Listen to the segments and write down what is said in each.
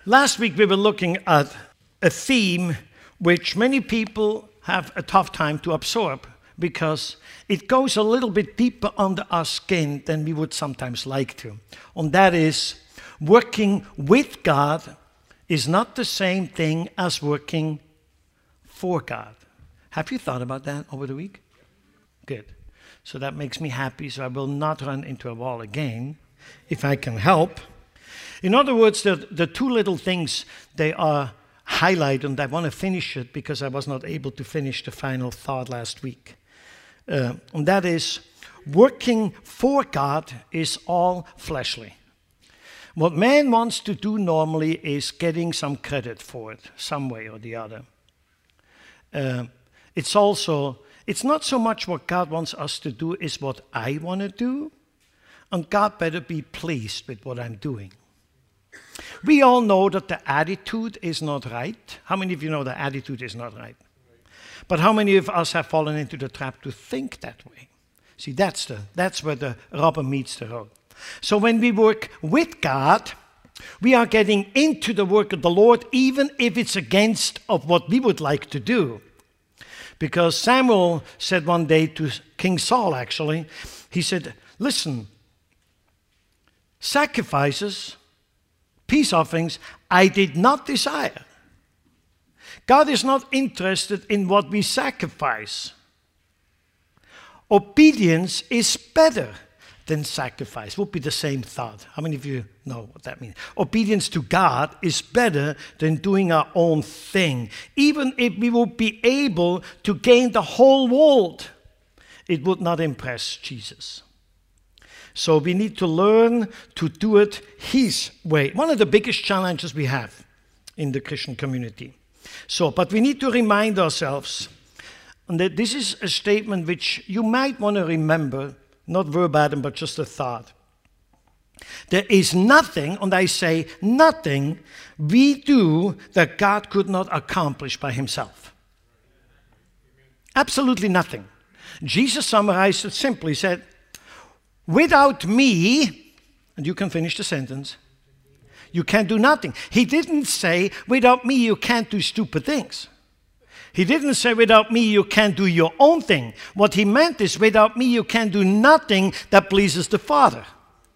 Last week we were looking at a theme which many people have a tough time to absorb because it goes a little bit deeper under our skin than we would sometimes like to. And that is, working with God is not the same thing as working for God. Have you thought about that over the week? Good. So that makes me happy, so I will not run into a wall again, if I can help. In other words, the two little things, they are highlighted, and I want to finish it because I was not able to finish the final thought last week. And that is, working for God is all fleshly. What man wants to do normally is getting some credit for it, some way or the other. It's not so much what God wants us to do, is what I want to do, and God better be pleased with what I'm doing. We all know that the attitude is not right. How many of you know the attitude is not right? But how many of us have fallen into the trap to think that way? See, that's where the rubber meets the road. So when we work with God, we are getting into the work of the Lord, even if it's against of what we would like to do. Because Samuel said one day to King Saul, actually, he said, listen, sacrifices, peace offerings, I did not desire. God is not interested in what we sacrifice. Obedience is better than sacrifice. Would be the same thought. How many of you know what that means? Obedience to God is better than doing our own thing. Even if we would be able to gain the whole world, it would not impress Jesus. So we need to learn to do it His way. One of the biggest challenges we have in the Christian community. But we need to remind ourselves, and that this is a statement which you might want to remember, not verbatim, but just a thought. There is nothing, and I say nothing, we do that God could not accomplish by Himself. Absolutely nothing. Jesus summarized it simply. He said, without me, and you can finish the sentence, you can do nothing. He didn't say, without me, you can't do stupid things. He didn't say, without me, you can't do your own thing. What he meant is, without me, you can do nothing that pleases the Father.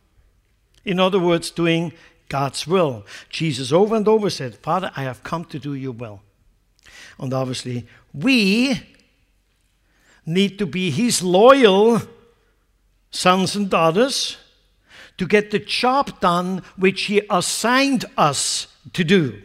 In other words, doing God's will. Jesus over and over said, Father, I have come to do your will. And obviously, we need to be His loyal sons and daughters to get the job done which He assigned us to do.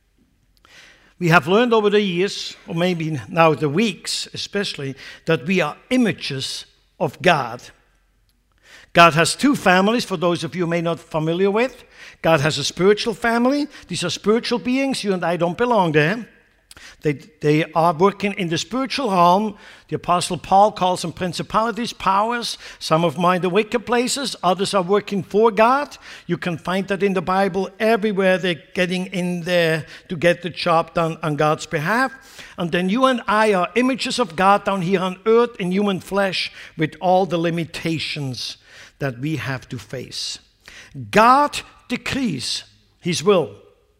We have learned over the years, or maybe now the weeks especially, that we are images of God. God has two families, for those of you who may not be familiar with. God has a spiritual family. These are spiritual beings. You and I don't belong there. They are working in the spiritual realm. The Apostle Paul calls them principalities, powers. Some of them are in the wicked places. Others are working for God. You can find that in the Bible everywhere. They're getting in there to get the job done on God's behalf. And then you and I are images of God down here on earth in human flesh with all the limitations that we have to face. God decrees His will.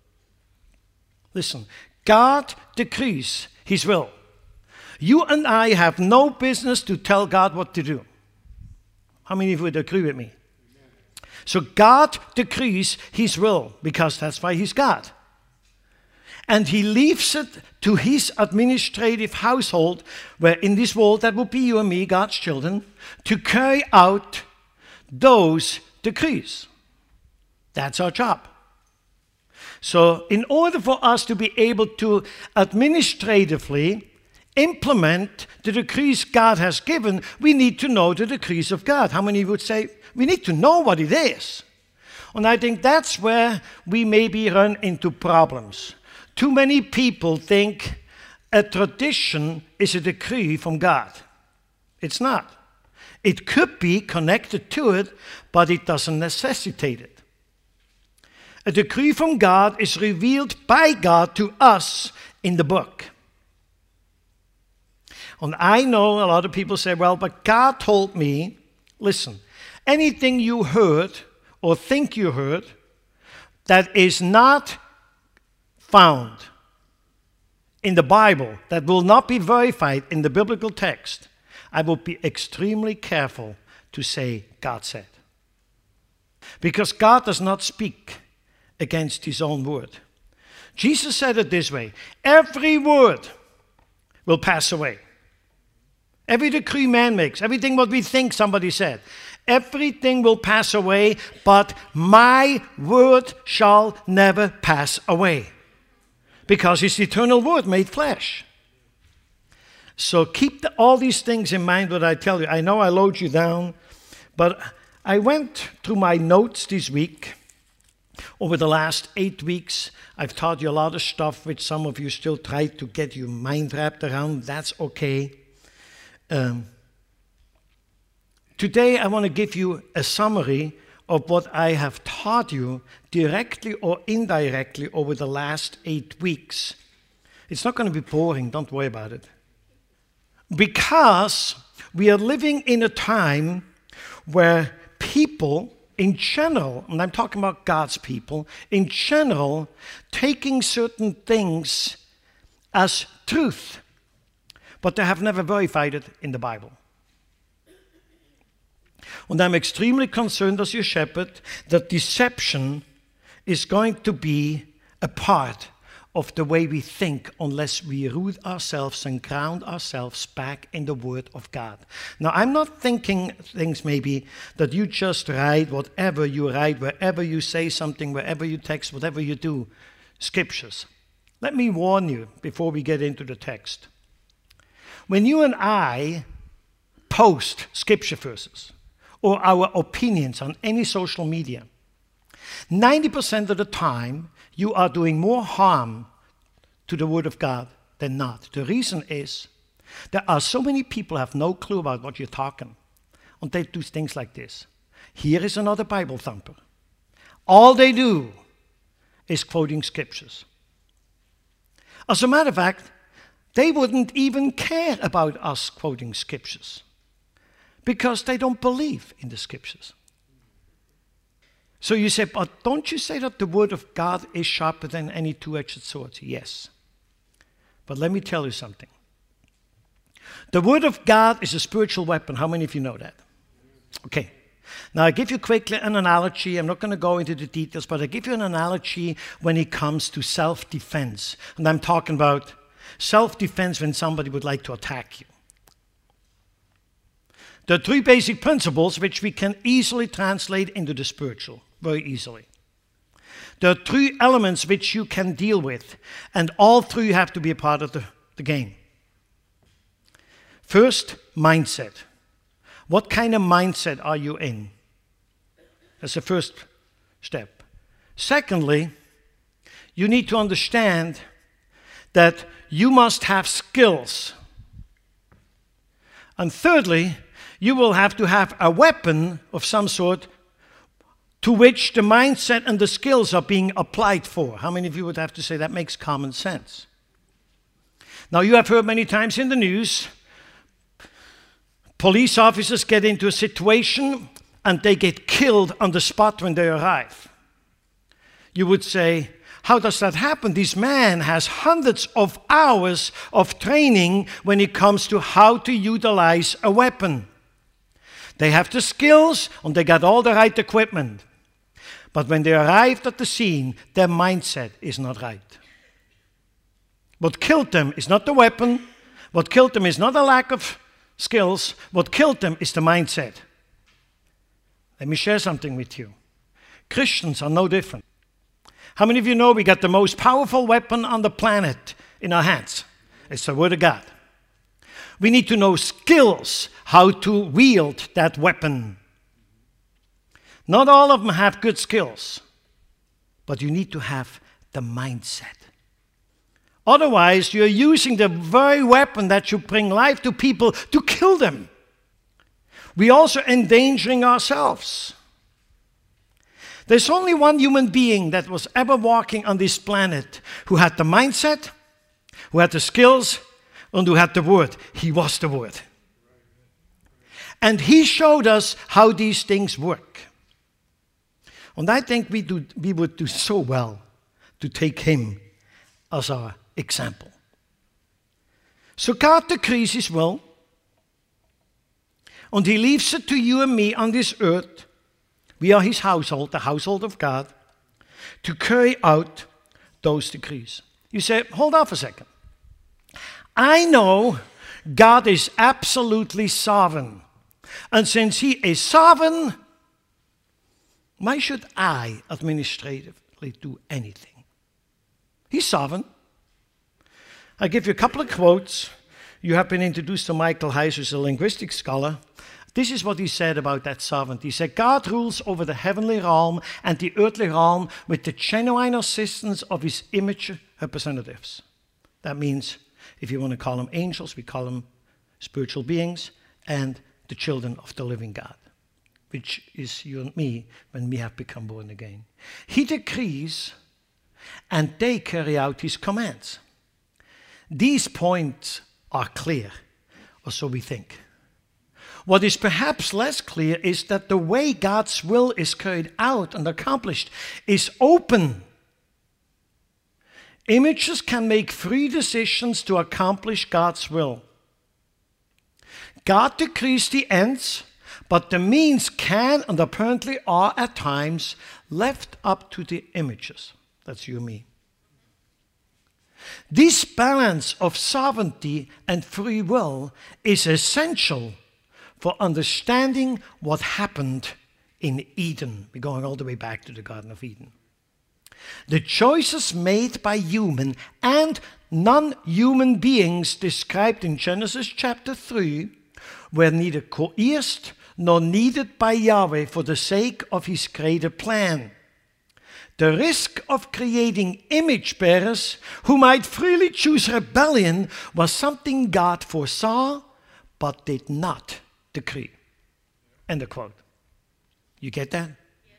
Listen. God decrees His will. You and I have no business to tell God what to do. How many of you would agree with me? So God decrees His will because that's why He's God. And He leaves it to His administrative household, where in this world, that would be you and me, God's children, to carry out those decrees. That's our job. So in order for us to be able to administratively implement the decrees God has given, we need to know the decrees of God. How many would say, we need to know what it is? And I think that's where we maybe run into problems. Too many people think a tradition is a decree from God. It's not. It could be connected to it, but it doesn't necessitate it. A decree from God is revealed by God to us in the book. And I know a lot of people say, well, but God told me, listen, anything you heard or think you heard that is not found in the Bible that will not be verified in the biblical text, I will be extremely careful to say God said. Because God does not speak against his own word. Jesus said it this way: every word will pass away. Every decree man makes, everything what we think somebody said, everything will pass away, but my word shall never pass away. Because it's the eternal word made flesh. So keep all these things in mind what I tell you. I know I load you down, but I went through my notes this week. Over the last 8 weeks, I've taught you a lot of stuff which some of you still try to get your mind wrapped around. That's okay. Today I want to give you a summary of what I have taught you directly or indirectly over the last 8 weeks. It's not going to be boring, don't worry about it. Because we are living in a time where people in general, and I'm talking about God's people, in general, taking certain things as truth, but they have never verified it in the Bible. And I'm extremely concerned as your shepherd that deception is going to be a part of the way we think unless we root ourselves and ground ourselves back in the Word of God. Now, I'm not thinking things maybe that you just write whatever you write, wherever you say something, wherever you text, whatever you do, scriptures. Let me warn you before we get into the text. When you and I post scripture verses or our opinions on any social media, 90% of the time, you are doing more harm to the Word of God than not. The reason is there are so many people who have no clue about what you're talking, and they do things like this. Here is another Bible thumper. All they do is quoting scriptures. As a matter of fact, they wouldn't even care about us quoting scriptures because they don't believe in the scriptures. So you say, but don't you say that the Word of God is sharper than any two-edged sword? Yes. But let me tell you something. The Word of God is a spiritual weapon. How many of you know that? Okay. Now, I give you quickly an analogy. I'm not going to go into the details, but I give you an analogy when it comes to self-defense. And I'm talking about self-defense when somebody would like to attack you. There are 3 basic principles which we can easily translate into the spiritual, very easily. There are 3 elements which you can deal with, and all 3 have to be a part of the game. First, mindset. What kind of mindset are you in? That's the first step. Secondly, you need to understand that you must have skills. And thirdly, you will have to have a weapon of some sort to which the mindset and the skills are being applied for. How many of you would have to say that makes common sense? Now, you have heard many times in the news, police officers get into a situation and they get killed on the spot when they arrive. You would say, how does that happen? This man has hundreds of hours of training when it comes to how to utilize a weapon. They have the skills and they got all the right equipment. But when they arrived at the scene, their mindset is not right. What killed them is not the weapon. What killed them is not a lack of skills. What killed them is the mindset. Let me share something with you. Christians are no different. How many of you know we got the most powerful weapon on the planet in our hands? It's the Word of God. We need to know skills how to wield that weapon. Not all of them have good skills, but you need to have the mindset. Otherwise, you're using the very weapon that you bring life to people to kill them. We're also endangering ourselves. There's only one human being that was ever walking on this planet who had the mindset, who had the skills, and who had the Word. He was the Word. And he showed us how these things work. And I think we would do so well to take him as our example. So God decrees his will, and he leaves it to you and me on this earth. We are his household, the household of God, to carry out those decrees. You say, hold on for a second. I know God is absolutely sovereign. And since he is sovereign, why should I administratively do anything? He's sovereign. I give you a couple of quotes. You have been introduced to Michael Heiser, who's a linguistic scholar. This is what he said about that sovereignty. He said, God rules over the heavenly realm and the earthly realm with the genuine assistance of his image representatives. That means, if you want to call them angels, we call them spiritual beings, and the children of the living God, which is you and me when we have become born again. He decrees, and they carry out his commands. These points are clear, or so we think. What is perhaps less clear is that the way God's will is carried out and accomplished is open. Images can make free decisions to accomplish God's will. God decrees the ends, but the means can and apparently are at times left up to the images. That's you and me. This balance of sovereignty and free will is essential for understanding what happened in Eden. We're going all the way back to the Garden of Eden. The choices made by human and non-human beings described in Genesis chapter 3 were neither coerced nor needed by Yahweh for the sake of his greater plan. The risk of creating image bearers who might freely choose rebellion was something God foresaw but did not decree. End of quote. You get that?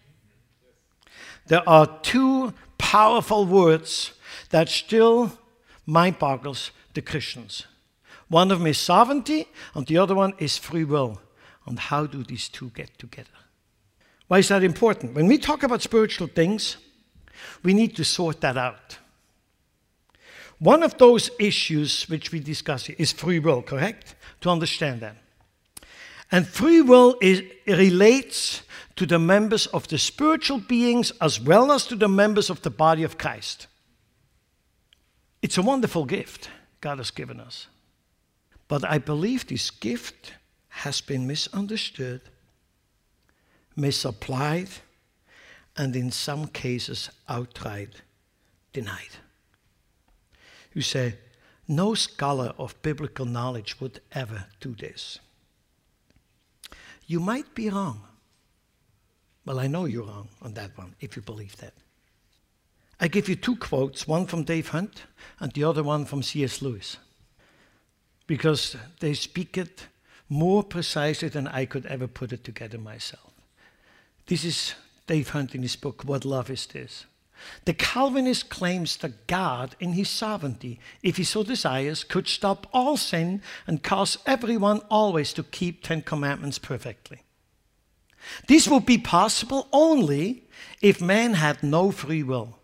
There are two powerful words that still mind-boggles the Christians. One of them is sovereignty, and the other one is free will. And how do these two get together? Why is that important? When we talk about spiritual things, we need to sort that out. One of those issues which we discuss here is free will, correct? To understand that. And free will relates to the members of the spiritual beings as well as to the members of the body of Christ. It's a wonderful gift God has given us. But I believe this gift has been misunderstood, misapplied, and in some cases outright denied. You say, no scholar of biblical knowledge would ever do this. You might be wrong. Well, I know you're wrong on that one, if you believe that. I give you two quotes, one from Dave Hunt and the other one from C.S. Lewis, because they speak it more precisely than I could ever put it together myself. This is Dave Hunt in his book, What Love Is This? The Calvinist claims that God, in his sovereignty, if he so desires, could stop all sin and cause everyone always to keep 10 Commandments perfectly. This would be possible only if man had no free will.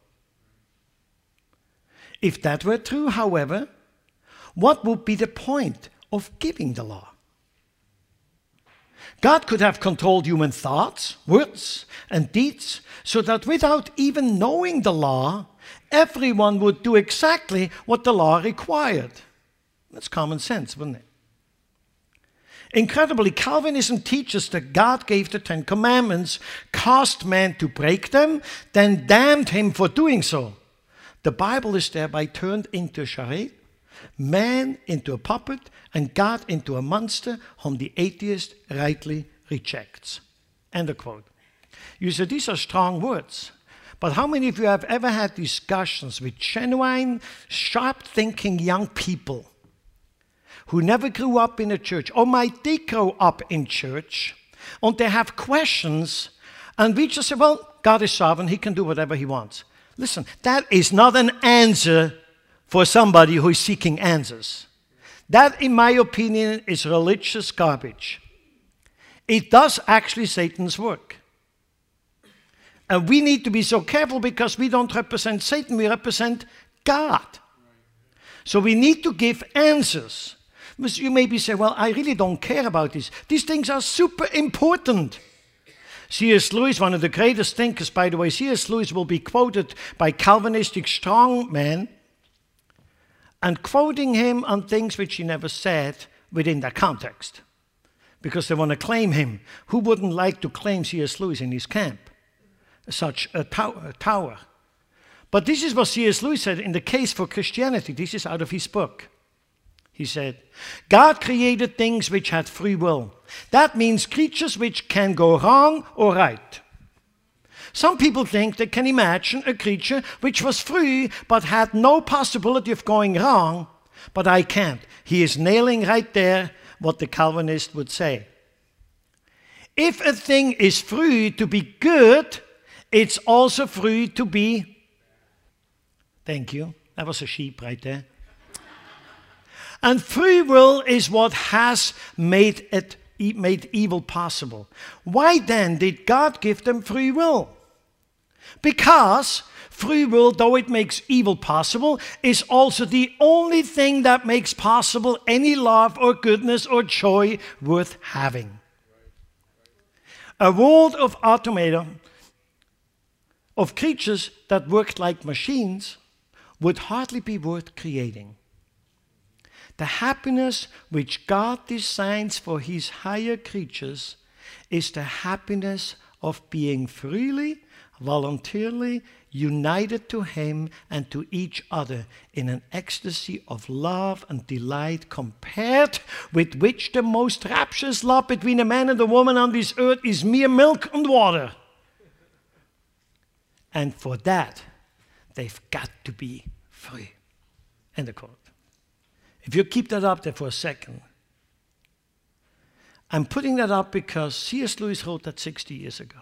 If that were true, however, what would be the point of giving the law? God could have controlled human thoughts, words, and deeds so that without even knowing the law, everyone would do exactly what the law required. That's common sense, wouldn't it? Incredibly, Calvinism teaches that God gave the 10 Commandments, caused man to break them, then damned him for doing so. The Bible is thereby turned into a charade, man into a puppet, and God into a monster whom the atheist rightly rejects. End of quote. You say these are strong words, but how many of you have ever had discussions with genuine, sharp-thinking young people who never grew up in a church, or might they grow up in church, and they have questions, and we just say, well, God is sovereign, he can do whatever he wants. Listen, that is not an answer for somebody who is seeking answers. That, in my opinion, is religious garbage. It does actually Satan's work. And we need to be so careful because we don't represent Satan, we represent God. So we need to give answers. You maybe say, well, I really don't care about this. These things are super important. C.S. Lewis, one of the greatest thinkers, by the way, C.S. Lewis will be quoted by Calvinistic strongmen and quoting him on things which he never said within that context, because they want to claim him. Who wouldn't like to claim C.S. Lewis in his camp? Such a tower. But this is what C.S. Lewis said in the case for Christianity. This is out of his book. He said, God created things which had free will. That means creatures which can go wrong or right. Some people think they can imagine a creature which was free but had no possibility of going wrong, but I can't. He is nailing right there what the Calvinist would say. If a thing is free to be good, it's also free to be... Thank you. That was a sheep right there. And free will is what has made evil possible. Why then did God give them free will? Because free will, though it makes evil possible, is also the only thing that makes possible any love or goodness or joy worth having. A world of automata, of creatures that worked like machines, would hardly be worth creating. The happiness which God designs for his higher creatures is the happiness of being freely, voluntarily united to him and to each other in an ecstasy of love and delight, compared with which the most rapturous love between a man and a woman on this earth is mere milk and water. And for that, they've got to be free. End of quote. If you keep that up there for a second, I'm putting that up because C.S. Lewis wrote that 60 years ago.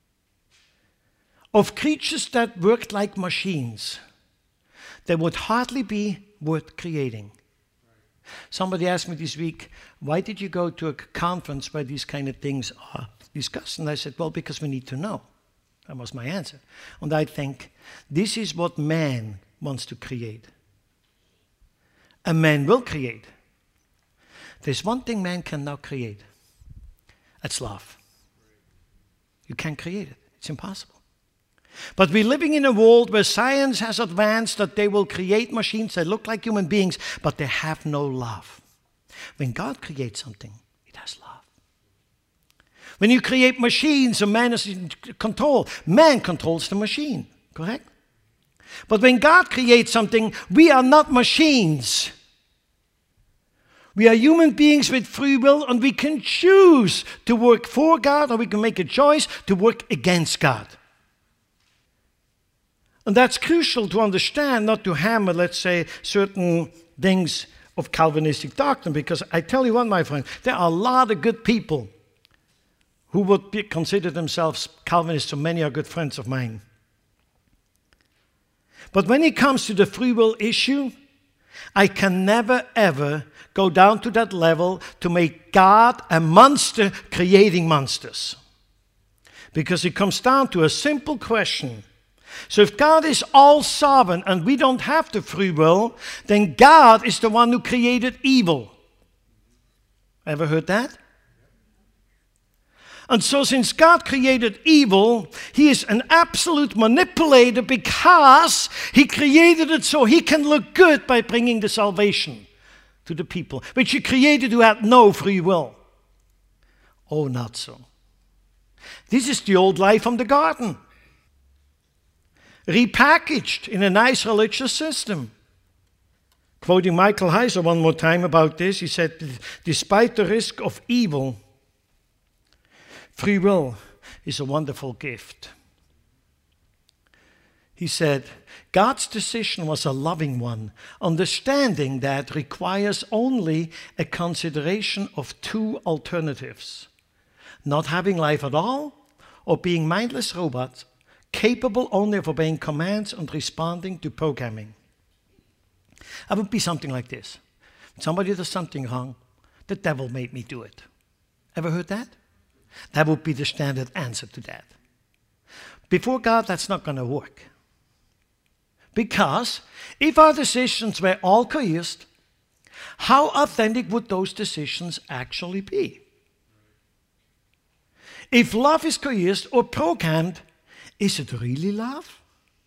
Of creatures that worked like machines, they would hardly be worth creating. Somebody asked me this week, why did you go to a conference where these kind of things are discussed? And I said, well, because we need to know. That was my answer. And I think this is what man wants to create. A man will create. There's one thing man cannot create. That's love. You can't create it. It's impossible. But we're living in a world where science has advanced that they will create machines that look like human beings, but they have no love. When God creates something, it has love. When you create machines, a man is in control. Man controls the machine, correct? But when God creates something, we are not machines. We are human beings with free will, and we can choose to work for God, or we can make a choice to work against God. And that's crucial to understand, not to hammer, let's say, certain things of Calvinistic doctrine, because I tell you what, my friend, there are a lot of good people who would consider themselves Calvinists, so many are good friends of mine. But when it comes to the free will issue, I can never, ever go down to that level to make God a monster creating monsters. Because it comes down to a simple question. So if God is all sovereign and we don't have the free will, then God is the one who created evil. Ever heard that? And so since God created evil, he is an absolute manipulator because he created it so he can look good by bringing the salvation to the people, which he created who had no free will. Oh, not so. This is the old life from the garden, repackaged in a nice religious system. Quoting Michael Heiser one more time about this, he said, despite the risk of evil, free will is a wonderful gift. He said, God's decision was a loving one, understanding that requires only a consideration of two alternatives: not having life at all, or being mindless robots, capable only of obeying commands and responding to programming. That would be something like this. Somebody does something wrong, the devil made me do it. Ever heard that? That would be the standard answer to that. Before God, that's not going to work. Because if our decisions were all coerced, how authentic would those decisions actually be? If love is coerced or programmed, is it really love?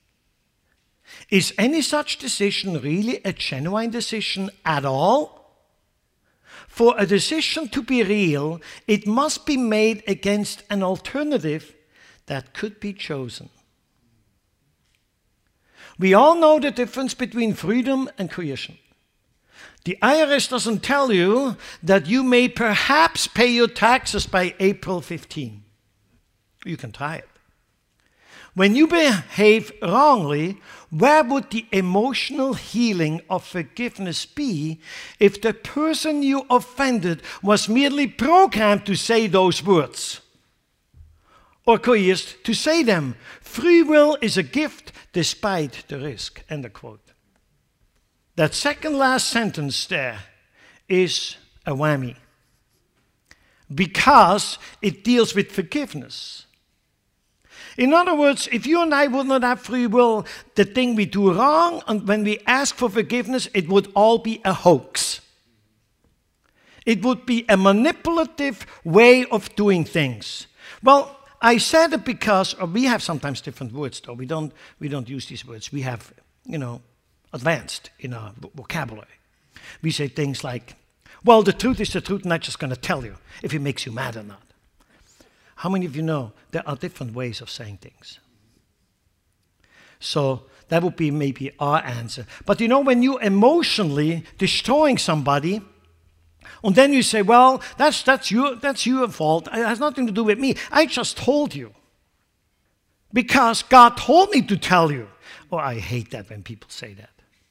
Is any such decision really a genuine decision at all? For a decision to be real, it must be made against an alternative that could be chosen. We all know the difference between freedom and coercion. The IRS doesn't tell you that you may perhaps pay your taxes by April 15. You can try it. When you behave wrongly, where would the emotional healing of forgiveness be if the person you offended was merely programmed to say those words or coerced to say them? Free will is a gift despite the risk. End of quote. That second last sentence there is a whammy because it deals with forgiveness. In other words, if you and I would not have free will, the thing we do wrong, and when we ask for forgiveness, it would all be a hoax. It would be a manipulative way of doing things. Well, I said it because we have sometimes different words, though. We don't use these words. We have, advanced in our vocabulary. We say things like, well, the truth is the truth, and I'm just going to tell you if it makes you mad or not. How many of you know there are different ways of saying things? So that would be maybe our answer. But when you're emotionally destroying somebody, and then you say, well, that's your fault. It has nothing to do with me. I just told you. Because God told me to tell you. Oh, I hate that when people say that.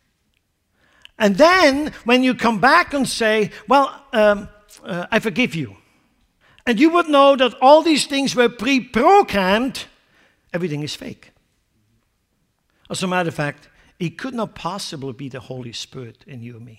And then when you come back and say, well, I forgive you. And you would know that all these things were pre-programmed, everything is fake. As a matter of fact, it could not possibly be the Holy Spirit in you and me.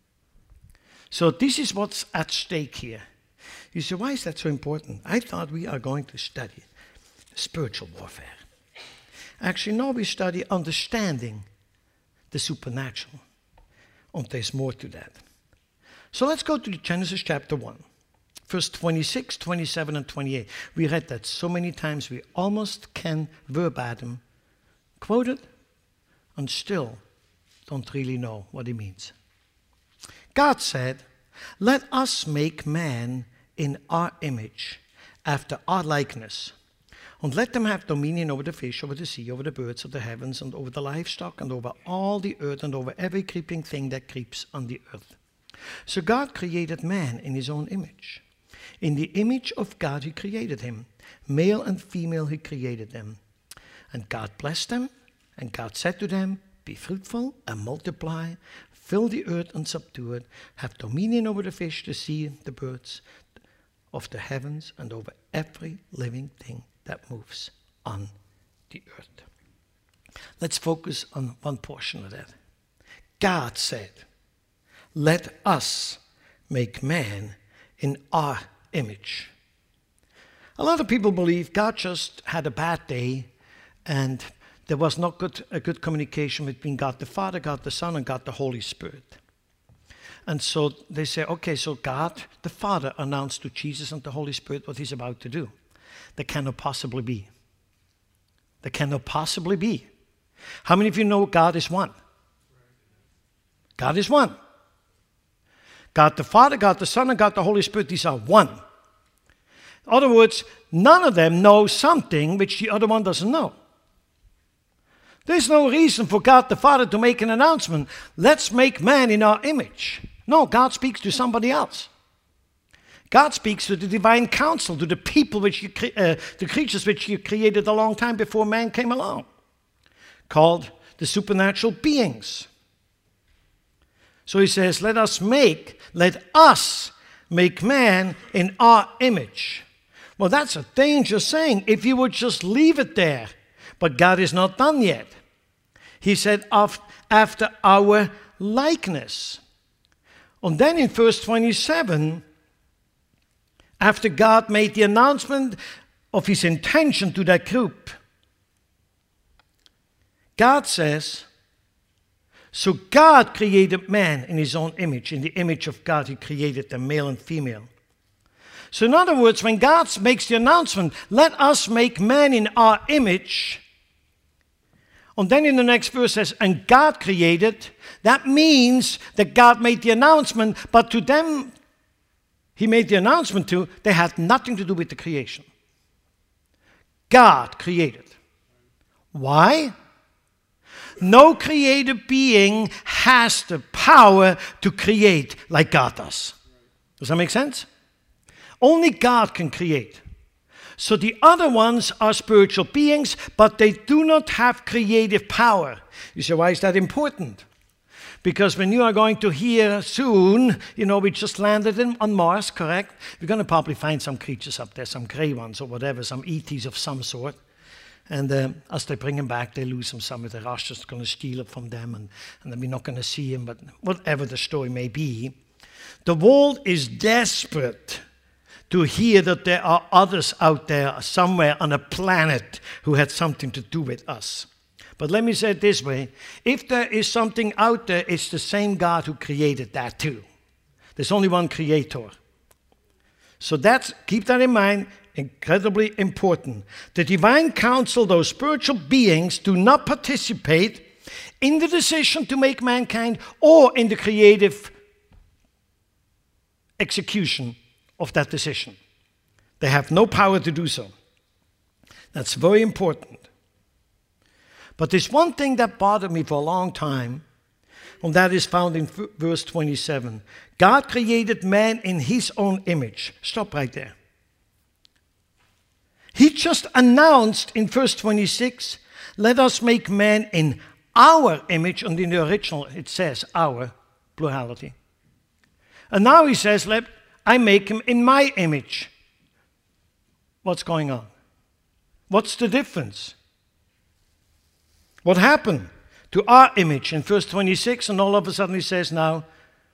So this is what's at stake here. You say, why is that so important? I thought we are going to study spiritual warfare. Actually, no, we study understanding the supernatural. And there's more to that. So let's go to Genesis chapter 1. Verse 26, 27, and 28. We read that so many times we almost can verbatim quote it and still don't really know what it means. God said, let us make man in our image, after our likeness, and let them have dominion over the fish, over the sea, over the birds of the heavens, and over the livestock, and over all the earth, and over every creeping thing that creeps on the earth. So God created man in his own image. In the image of God he created him. Male and female he created them. And God blessed them, and God said to them, be fruitful and multiply, fill the earth and subdue it, have dominion over the fish, the sea, the birds of the heavens, and over every living thing that moves on the earth. Let's focus on one portion of that. God said, let us make man in our image. A lot of people believe God just had a bad day and there was not a good communication between God the Father, God the Son, and God the Holy Spirit. And so they say, okay, so God the Father announced to Jesus and the Holy Spirit what he's about to do. That cannot possibly be. That cannot possibly be. How many of you know God is one? God is one. God the Father, God the Son, and God the Holy Spirit, these are one. In other words, none of them know something which the other one doesn't know. There's no reason for God the Father to make an announcement, let's make man in our image. No, God speaks to somebody else. God speaks to the divine council, to the people the creatures which he created a long time before man came along, called the supernatural beings. So he says, let us make man in our image. Well, that's a dangerous saying if you would just leave it there. But God is not done yet. He said, after our likeness. And then in verse 27, after God made the announcement of his intention to that group, God says, So God created man in his own image. In the image of God, he created them, male and female. So in other words, when God makes the announcement, let us make man in our image, and then in the next verse says, and God created, that means that God made the announcement, but to them he made the announcement to, they had nothing to do with the creation. God created. Why? No created being has the power to create like God does. Does that make sense? Only God can create. So the other ones are spiritual beings, but they do not have creative power. You say, why is that important? Because when you are going to hear soon, we just landed on Mars, correct? We're going to probably find some creatures up there, some gray ones or whatever, some ETs of some sort. And as they bring them back, they lose them. Some of the Russians are going to steal it from them, and then we're not going to see them. But whatever the story may be, the world is desperate to hear that there are others out there somewhere on a planet who had something to do with us. But let me say it this way. If there is something out there, it's the same God who created that too. There's only one creator. So keep that in mind, incredibly important. The divine council, those spiritual beings, do not participate in the decision to make mankind or in the creative execution of that decision. They have no power to do so. That's very important. But there's one thing that bothered me for a long time, and that is found in verse 27. God created man in his own image. Stop right there. He just announced in verse 26, let us make man in our image, and in the original it says our, plurality. And now he says, let I make him in my image. What's going on? What's the difference? What happened to our image in verse 26, and all of a sudden he says now,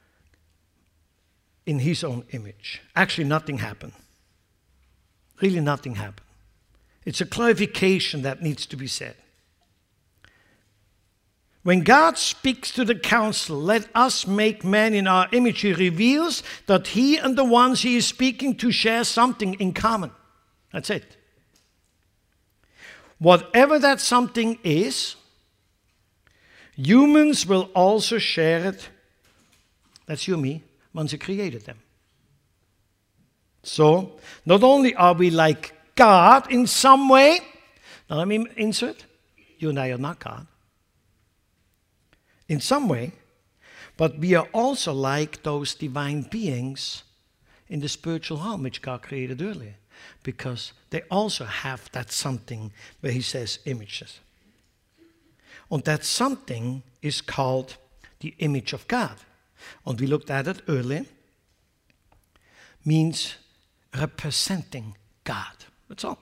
in his own image. Actually, nothing happened. Really nothing happened. It's a clarification that needs to be said. When God speaks to the council, let us make man in our image, he reveals that he and the ones he is speaking to share something in common. That's it. Whatever that something is, humans will also share it. That's you and me, once he created them. So, not only are we like God in some way, now let me insert, you and I are not God. In some way, but we are also like those divine beings in the spiritual home which God created earlier, because they also have that something where he says images. And that something is called the image of God. And we looked at it earlier. Means representing God. That's all.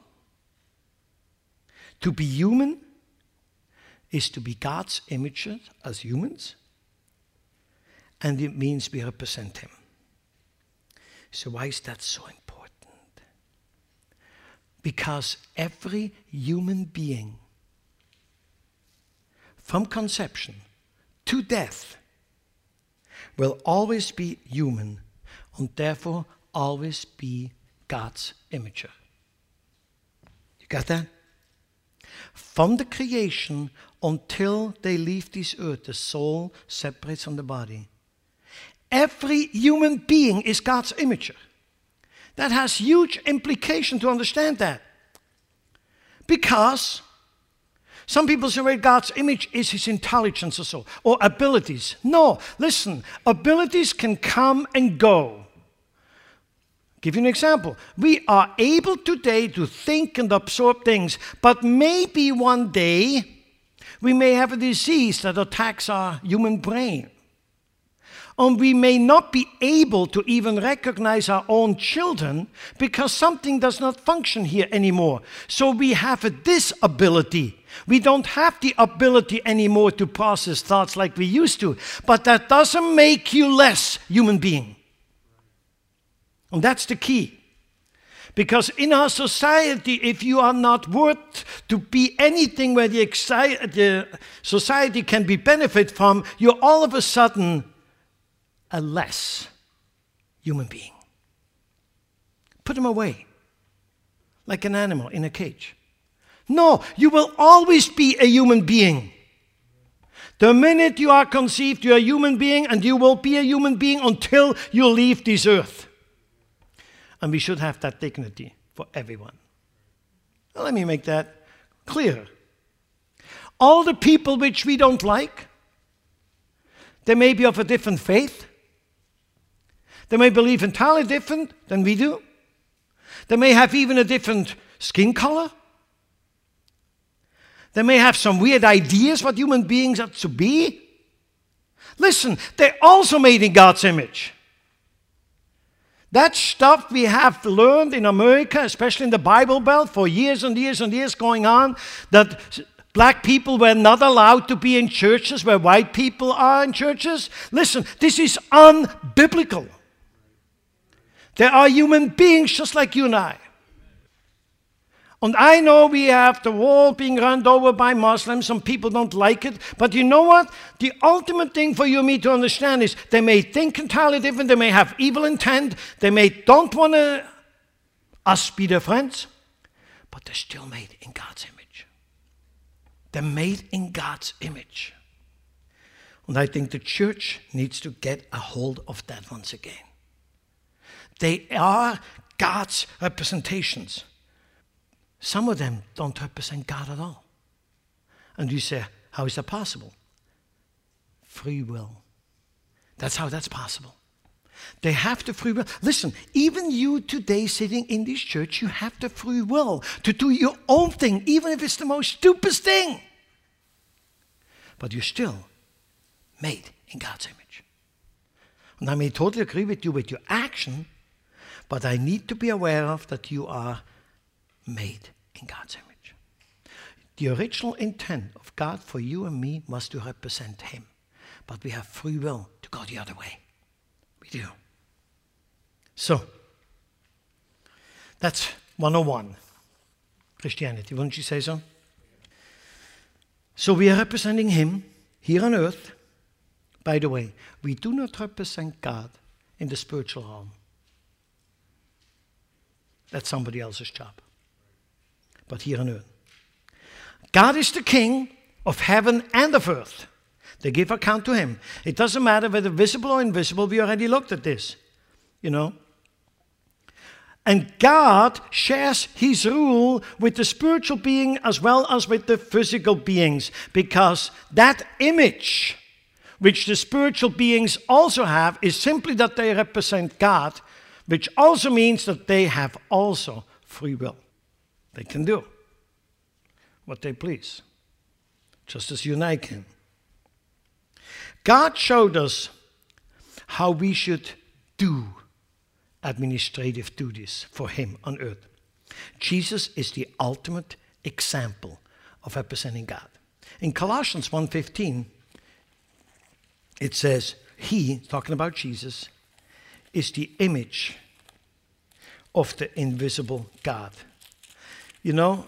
To be human is to be God's image as humans, and it means we represent him. So why is that so important? Because every human being, from conception to death, will always be human and therefore always be God's imager. You got that? From the creation until they leave this earth, the soul separates from the body. Every human being is God's imager. That has huge implication to understand that. Because some people say, well, God's image is his intelligence or so, or abilities. No, listen, abilities can come and go. Give you an example. We are able today to think and absorb things, but maybe one day we may have a disease that attacks our human brain. And we may not be able to even recognize our own children because something does not function here anymore. So we have a disability. We don't have the ability anymore to process thoughts like we used to. But that doesn't make you less human being. And that's the key. Because in our society, if you are not worth to be anything where the society can be benefit from, you're all of a sudden a less human being. Put them away, like an animal in a cage. No, you will always be a human being. The minute you are conceived, you're a human being, and you will be a human being until you leave this earth. And we should have that dignity for everyone. Now, let me make that clear. All the people which we don't like, they may be of a different faith. They may believe entirely different than we do. They may have even a different skin color. They may have some weird ideas what human beings are to be. Listen, they're also made in God's image. That stuff we have learned in America, especially in the Bible Belt, for years and years and years going on, that black people were not allowed to be in churches where white people are in churches. Listen, this is unbiblical. There are human beings just like you and I. And I know we have the world being run over by Muslims. Some people don't like it. But you know what? The ultimate thing for you and me to understand is they may think entirely different. They may have evil intent. They may don't want us be their friends. But they're still made in God's image. They're made in God's image. And I think the church needs to get a hold of that once again. They are God's representations. Some of them don't represent God at all. And you say, how is that possible? Free will. That's how that's possible. They have the free will. Listen, even you today sitting in this church, you have the free will to do your own thing, even if it's the most stupidest thing. But you're still made in God's image. And I may totally agree with you with your action, but I need to be aware of that you are made in God's image. The original intent of God for you and me was to represent Him. But we have free will to go the other way. We do. So, that's 101. Christianity, wouldn't you say so? So we are representing Him here on earth. By the way, we do not represent God in the spiritual realm. That's somebody else's job. But here on earth. God is the King of heaven and of earth. They give account to Him. It doesn't matter whether visible or invisible. We already looked at this. You know. And God shares His rule with the spiritual being as well as with the physical beings. Because that image which the spiritual beings also have is simply that they represent God, which also means that they have also free will. They can do what they please, just as you and I can. God showed us how we should do administrative duties for Him on earth. Jesus is the ultimate example of representing God. In Colossians 1:15, it says, He, talking about Jesus, is the image of the invisible God. You know,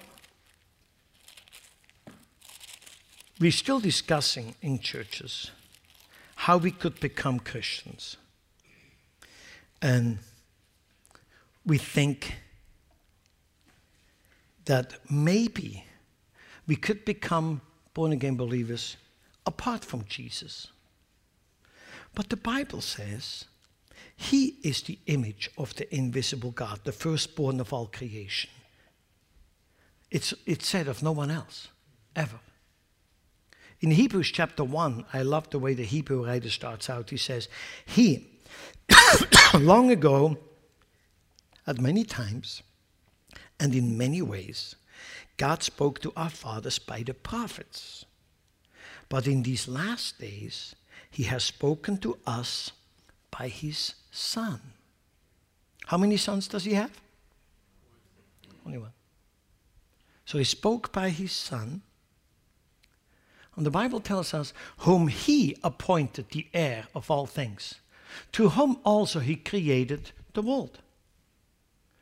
we're still discussing in churches how we could become Christians. And we think that maybe we could become born-again believers apart from Jesus. But the Bible says He is the image of the invisible God, the firstborn of all creation. It's said of no one else, ever. In Hebrews chapter 1, I love the way the Hebrew writer starts out. He says, He, long ago, at many times, and in many ways, God spoke to our fathers by the prophets. But in these last days, He has spoken to us by His Son. How many sons does He have? Only one. So He spoke by His Son. And the Bible tells us, whom He appointed the heir of all things, to whom also He created the world.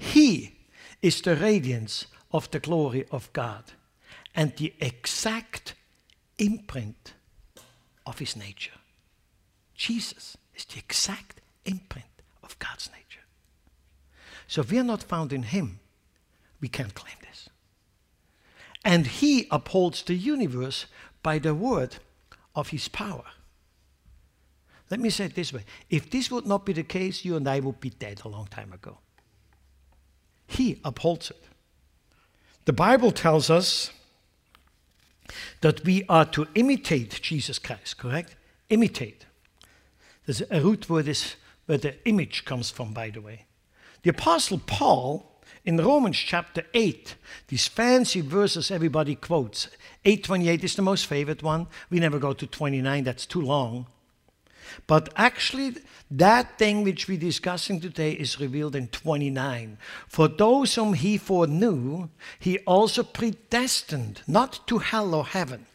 He is the radiance of the glory of God and the exact imprint of his nature. Jesus is the exact imprint of God's nature. So if we are not found in him, we can't claim this. And he upholds the universe by the word of his power. Let me say it this way. If this would not be the case, you and I would be dead a long time ago. He upholds it. The Bible tells us that we are to imitate Jesus Christ, correct? Imitate. There's a root word is where the image comes from, by the way. The Apostle Paul, in Romans chapter 8, these fancy verses everybody quotes. 8:28 is the most favorite one. We never go to 29, that's too long. But actually, that thing which we're discussing today is revealed in 29. For those whom he foreknew, he also predestined, not to hell or heaven.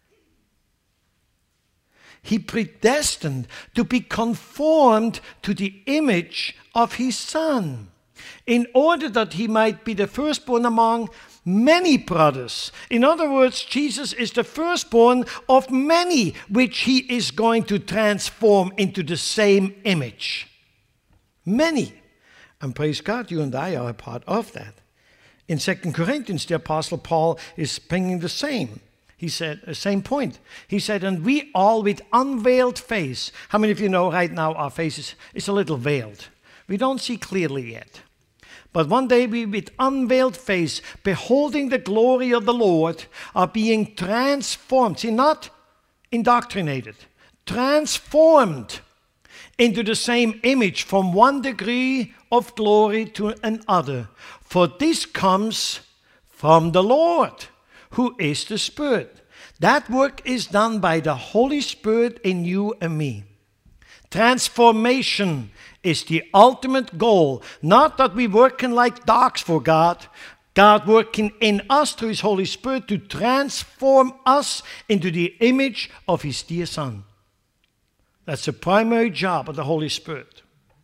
He predestined to be conformed to the image of his Son, in order that he might be the firstborn among many brothers. In other words, Jesus is the firstborn of many, which he is going to transform into the same image. Many. And praise God, you and I are a part of that. In 2 Corinthians, the Apostle Paul is bringing the same. He said, the same point. He said, and we all with unveiled face. How many of you know right now our face is a little veiled? We don't see clearly yet. But one day we, with unveiled face, beholding the glory of the Lord, are being transformed. See, not indoctrinated. Transformed into the same image from one degree of glory to another. For this comes from the Lord, who is the Spirit. That work is done by the Holy Spirit in you and me. Transformation is the ultimate goal. Not that we're working like dogs for God. God working in us through his Holy Spirit to transform us into the image of his dear Son. That's the primary job of the Holy Spirit.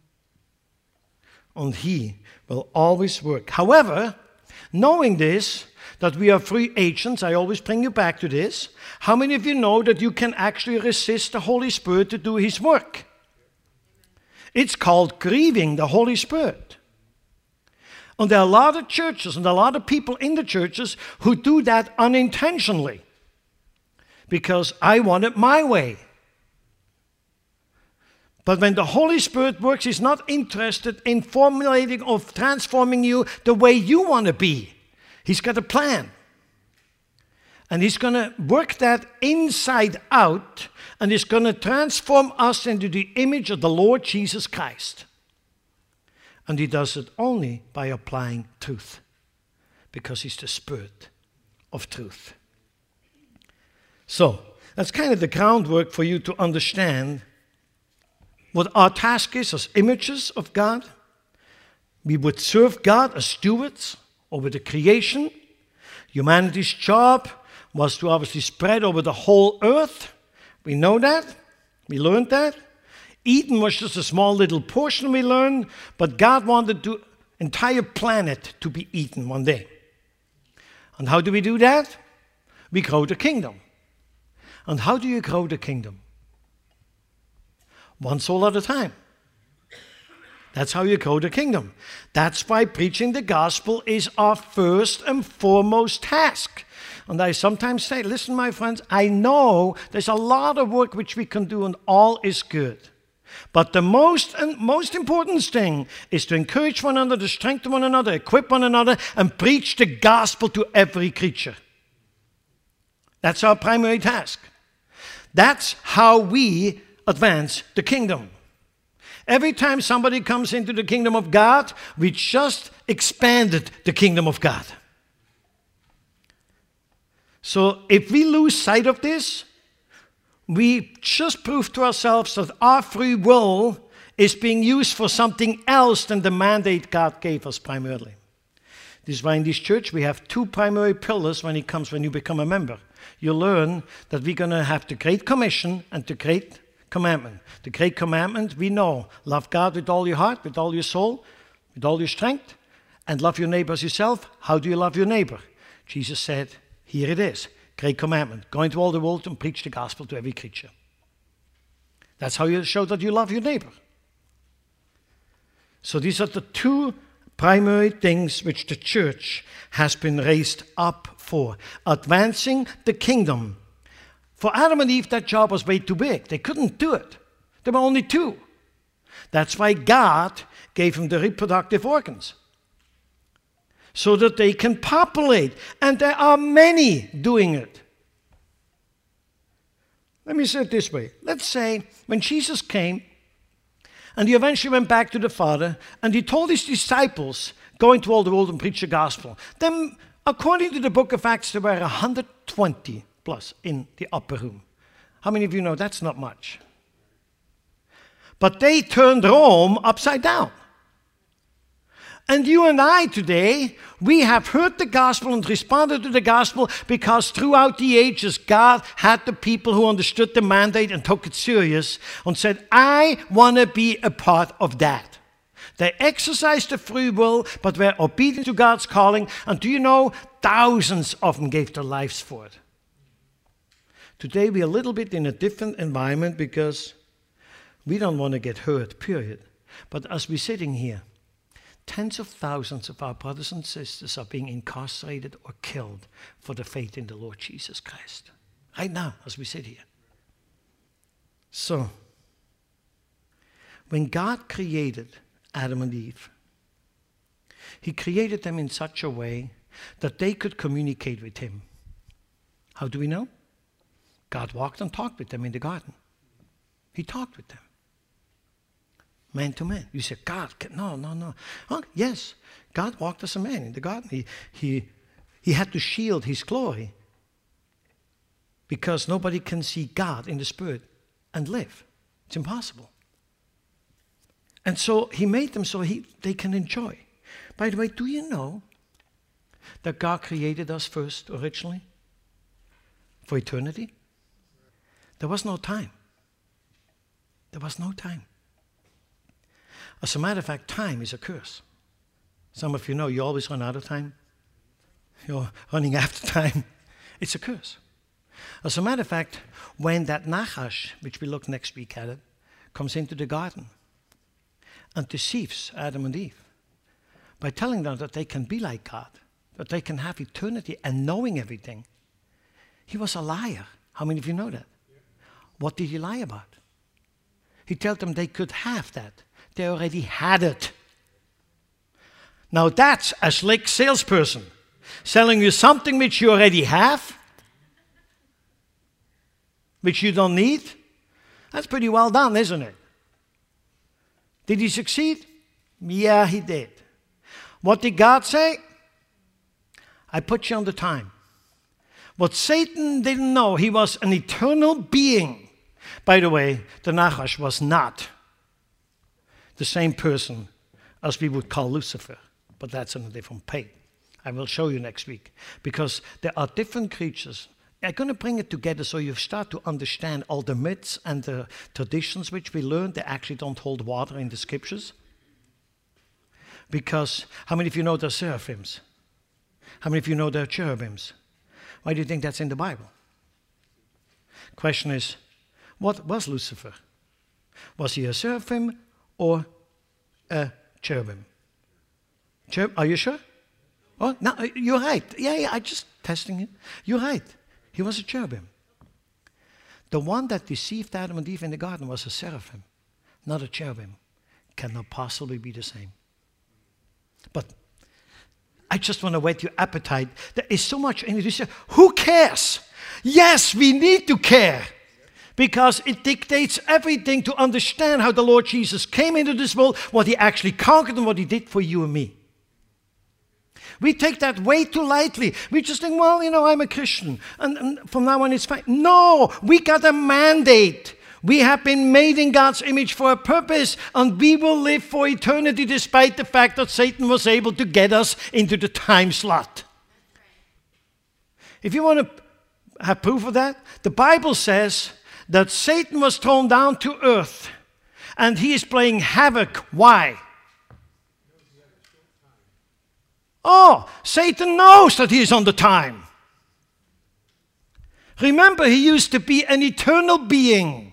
And he will always work. However, knowing this, that we are free agents, I always bring you back to this. How many of you know that you can actually resist the Holy Spirit to do his work? It's called grieving the Holy Spirit. And there are a lot of churches and a lot of people in the churches who do that unintentionally. Because I want it my way. But when the Holy Spirit works, he's not interested in formulating or transforming you the way you want to be. He's got a plan. And he's going to work that inside out, and he's going to transform us into the image of the Lord Jesus Christ. And he does it only by applying truth, because he's the Spirit of truth. So, that's kind of the groundwork for you to understand what our task is as images of God. We would serve God as stewards over the creation. Humanity's job was to obviously spread over the whole earth. We know that. We learned that. Eden was just a small little portion we learned, but God wanted the entire planet to be eaten one day. And how do we do that? We grow the kingdom. And how do you grow the kingdom? One soul at a time. That's how you grow the kingdom. That's why preaching the gospel is our first and foremost task. And I sometimes say, listen, my friends, I know there's a lot of work which we can do and all is good. But the most important thing is to encourage one another, to strengthen one another, equip one another, and preach the gospel to every creature. That's our primary task. That's how we advance the kingdom. Every time somebody comes into the kingdom of God, we just expanded the kingdom of God. So if we lose sight of this, we just prove to ourselves that our free will is being used for something else than the mandate God gave us primarily. This is why in this church we have two primary pillars when you become a member. You learn that we're going to have the Great Commission and the Great Commandment. The Great Commandment, we know, love God with all your heart, with all your soul, with all your strength, And love your neighbor as yourself. How do you love your neighbor? Jesus said, here it is. Great commandment. Go into all the world and preach the gospel to every creature. That's how you show that you love your neighbor. So these are the two primary things which the church has been raised up for. Advancing the kingdom. For Adam and Eve, that job was way too big. They couldn't do it. There were only two. That's why God gave them the reproductive organs, so that they can populate. And there are many doing it. Let me say it this way. Let's say when Jesus came and he eventually went back to the Father and he told his disciples, go into all the world and preach the gospel. Then, according to the book of Acts, there were 120 plus in the upper room. How many of you know that's not much? But they turned Rome upside down. And you and I today, we have heard the gospel and responded to the gospel because throughout the ages, God had the people who understood the mandate and took it serious and said, I want to be a part of that. They exercised the free will, but were obedient to God's calling. And do you know, thousands of them gave their lives for it. Today, we're a little bit in a different environment because we don't want to get hurt, period. But as we're sitting here, tens of thousands of our brothers and sisters are being incarcerated or killed for the faith in the Lord Jesus Christ. Right now, as we sit here. So, when God created Adam and Eve, he created them in such a way that they could communicate with him. How do we know? God walked and talked with them in the garden. He talked with them. Man to man. You say, God, no. Oh, yes, God walked as a man in the garden. He had to shield his glory because nobody can see God in the spirit and live. It's impossible. And so he made them so they can enjoy. By the way, do you know that God created us first originally for eternity? There was no time. There was no time. As a matter of fact, time is a curse. Some of you know you always run out of time. You're running after time. It's a curse. As a matter of fact, when that Nachash, which we look next week at it, comes into the garden and deceives Adam and Eve by telling them that they can be like God, that they can have eternity and knowing everything, he was a liar. How many of you know that? What did he lie about? He told them they could have that. They already had it. Now that's a slick salesperson selling you something which you already have, which you don't need. That's pretty well done, isn't it? Did he succeed? Yeah, he did. What did God say? I put you on the time. What Satan didn't know, he was an eternal being. By the way, the Nachash was not the same person as we would call Lucifer, but that's on a different page. I will show you next week, because there are different creatures. I'm going to bring it together so you start to understand all the myths and the traditions which we learned. They actually don't hold water in the scriptures. Because how many of you know there are seraphims? How many of you know there are cherubims? Why do you think that's in the Bible? Question is, what was Lucifer? Was he a seraphim or a cherubim? Are you sure? Oh, no, you're right. Yeah, I'm just testing it. You're right. He was a cherubim. The one that deceived Adam and Eve in the garden was a seraphim, not a cherubim. Cannot possibly be the same. But I just want to whet your appetite. There is so much in it. You say, who cares? Yes, we need to care. Because it dictates everything to understand how the Lord Jesus came into this world, what he actually conquered and what he did for you and me. We take that way too lightly. We just think, well, I'm a Christian, and from now on it's fine. No, we got a mandate. We have been made in God's image for a purpose, and we will live for eternity despite the fact that Satan was able to get us into the time slot. If you want to have proof of that, the Bible says that Satan was thrown down to earth, and he is playing havoc. Why? Oh, Satan knows that he is on the time. Remember, he used to be an eternal being.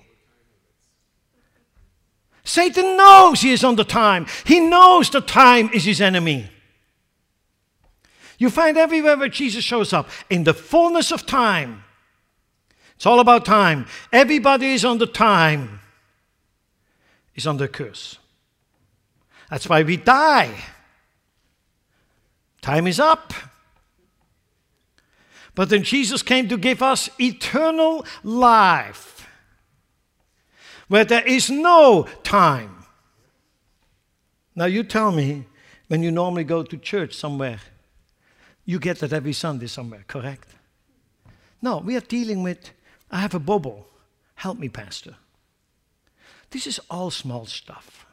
Satan knows he is on the time. He knows the time is his enemy. You find everywhere where Jesus shows up, in the fullness of time. It's all about time. Everybody is on the time. Is under curse. That's why we die. Time is up. But then Jesus came to give us eternal life, where there is no time. Now you tell me, when you normally go to church somewhere, you get that every Sunday somewhere, correct? No, we are dealing with, I have a bubble. Help me, Pastor. This is all small stuff.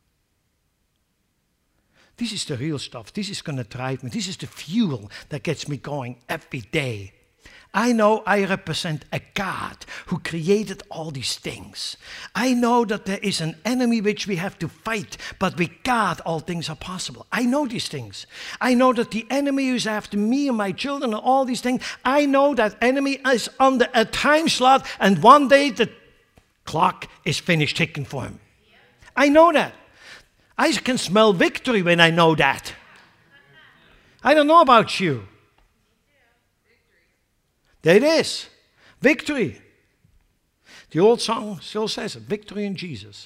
This is the real stuff. This is going to drive me. This is the fuel that gets me going every day. I know I represent a God who created all these things. I know that there is an enemy which we have to fight, but with God all things are possible. I know these things. I know that the enemy is after me and my children and all these things. I know that enemy is under a time slot, and one day the clock is finished ticking for him. I know that. I can smell victory when I know that. I don't know about you. There it is. Victory. The old song still says it. Victory in Jesus.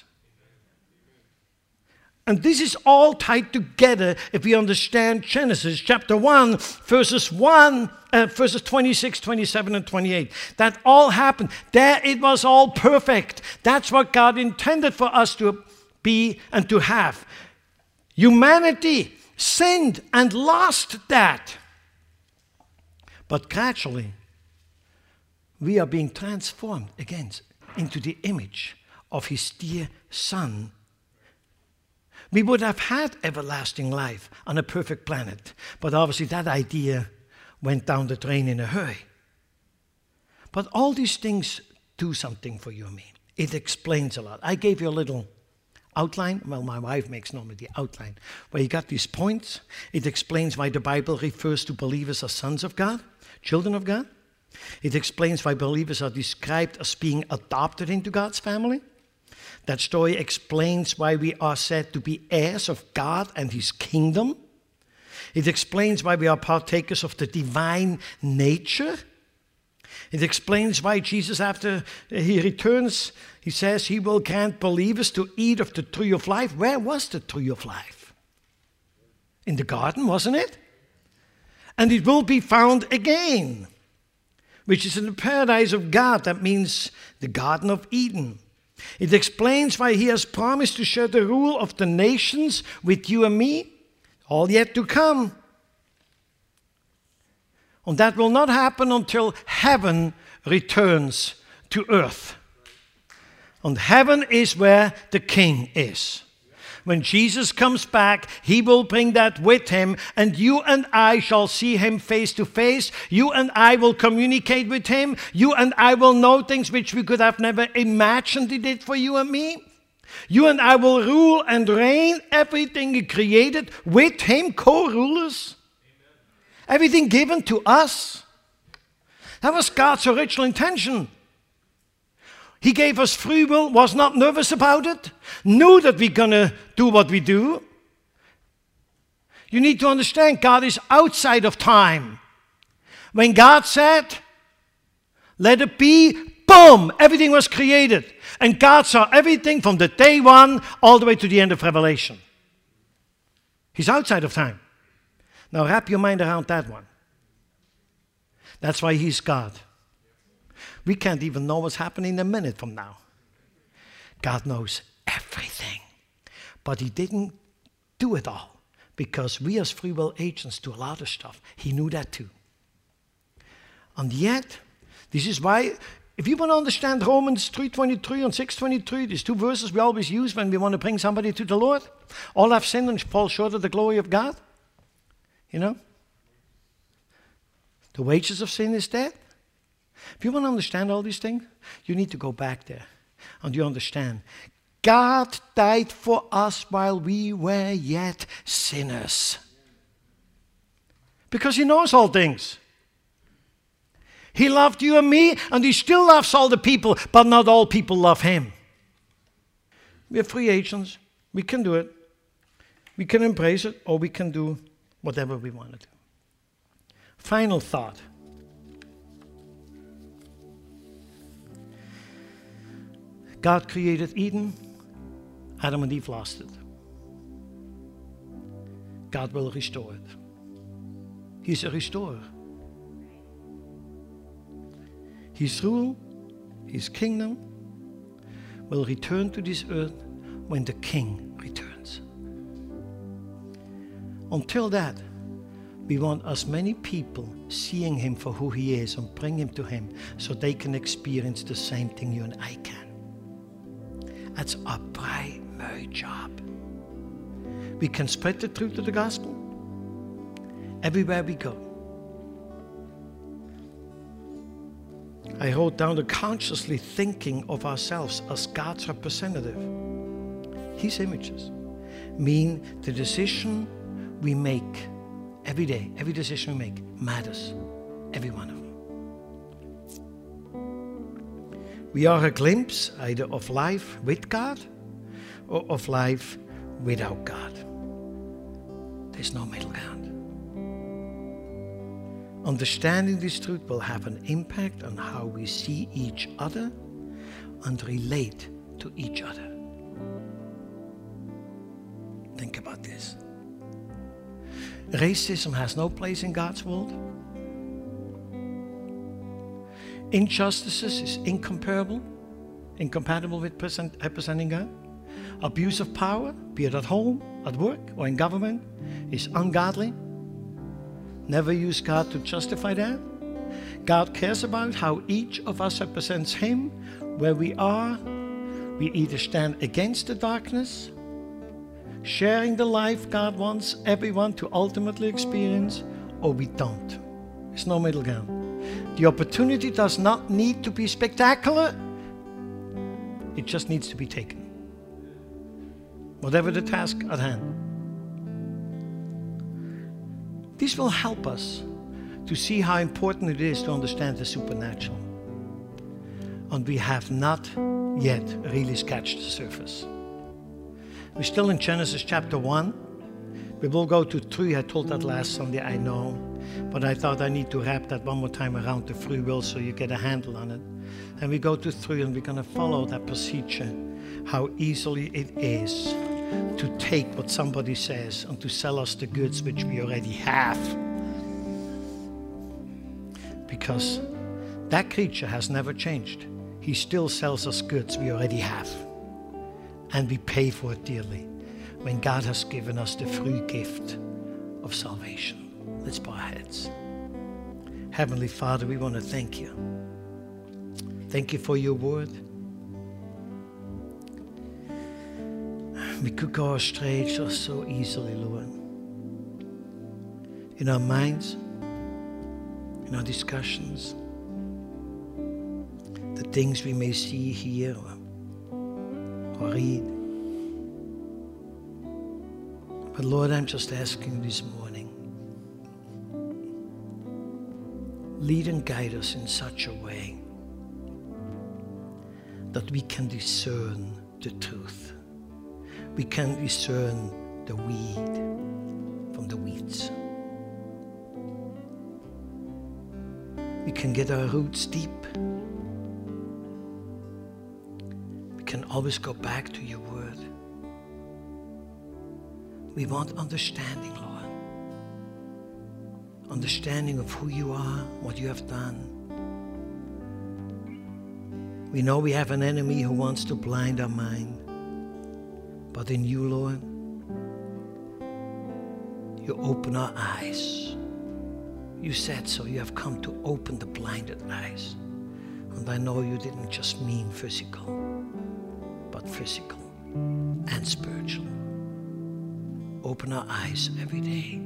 And this is all tied together if we understand Genesis chapter 1, verses 26, 27, and 28. That all happened. There it was all perfect. That's what God intended for us to be and to have. Humanity sinned and lost that. But gradually, we are being transformed again into the image of his dear Son. We would have had everlasting life on a perfect planet, but obviously that idea went down the drain in a hurry. But all these things do something for you and me. It explains a lot. I gave you a little outline. Well, my wife makes normally the outline, where you got these points. It explains why the Bible refers to believers as sons of God, children of God. It explains why believers are described as being adopted into God's family. That story explains why we are said to be heirs of God and his kingdom. It explains why we are partakers of the divine nature. It explains why Jesus, after he returns, he says he will grant believers to eat of the tree of life. Where was the tree of life? In the garden, wasn't it? And it will be found again, which is in the paradise of God. That means the Garden of Eden. It explains why he has promised to share the rule of the nations with you and me, all yet to come. And that will not happen until heaven returns to earth. And heaven is where the King is. When Jesus comes back, he will bring that with him, and you and I shall see him face to face. You and I will communicate with him. You and I will know things which we could have never imagined he did for you and me. You and I will rule and reign everything he created with him, co-rulers. Everything given to us. That was God's original intention. He gave us free will, was not nervous about it, knew that we're going to do what we do. You need to understand, God is outside of time. When God said, let it be, boom, everything was created. And God saw everything from the day one all the way to the end of Revelation. He's outside of time. Now wrap your mind around that one. That's why he's God. We can't even know what's happening a minute from now. God knows everything. But he didn't do it all, because we as free will agents do a lot of stuff. He knew that too. And yet, this is why, if you want to understand Romans 3:23 and 6:23, these two verses we always use when we want to bring somebody to the Lord. All have sinned and fall short of the glory of God. You know? The wages of sin is death. If you want to understand all these things, you need to go back there. And you understand, God died for us while we were yet sinners. Because he knows all things. He loved you and me, and he still loves all the people, but not all people love him. We're free agents. We can do it. We can embrace it, or we can do whatever we want to do. Final thought. God created Eden. Adam and Eve lost it. God will restore it. He's a restorer. His rule, his kingdom, will return to this earth when the King returns. Until that, we want as many people seeing him for who he is and bring him to him so they can experience the same thing you and I can. That's our primary job. We can spread the truth of the gospel everywhere we go. I wrote down the consciously thinking of ourselves as God's representative. His images mean the decision we make every day, every decision we make matters, every one of them. We are a glimpse either of life with God or of life without God. There's no middle ground. Understanding this truth will have an impact on how we see each other and relate to each other. Think about this. Racism has no place in God's world. Injustices is incompatible with representing God. Abuse of power, be it at home, at work, or in government, is ungodly. Never use God to justify that. God cares about how each of us represents him. Where we are, we either stand against the darkness, sharing the life God wants everyone to ultimately experience, or we don't. There's no middle ground. The opportunity does not need to be spectacular. It just needs to be taken. Whatever the task at hand. This will help us to see how important it is to understand the supernatural. And we have not yet really scratched the surface. We're still in Genesis chapter 1. We will go to 3. I told that last Sunday, I know. But I thought I need to wrap that one more time around the free will so you get a handle on it. And we go to 3 and we're going to follow that procedure. How easily it is to take what somebody says and to sell us the goods which we already have. Because that creature has never changed. He still sells us goods we already have. And we pay for it dearly when God has given us the free gift of salvation. Let's bow our heads. Heavenly Father, we want to thank you. Thank you for your word. We could go astray just so easily, Lord. In our minds, in our discussions, the things we may see, hear, or read. But Lord, I'm just asking this morning, lead and guide us in such a way that we can discern the truth. We can discern the weed from the weeds. We can get our roots deep. We can always go back to your word. We want understanding, Lord. Understanding of who you are, what you have done. We know we have an enemy who wants to blind our mind. But in you, Lord, you open our eyes. You said so. You have come to open the blinded eyes. And I know you didn't just mean physical, but physical and spiritual. Open our eyes every day.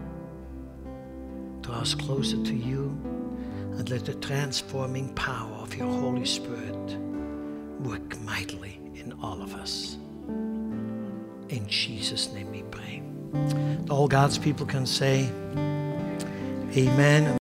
Draw us closer to you and let the transforming power of your Holy Spirit work mightily in all of us. In Jesus' name we pray. All God's people can say, Amen.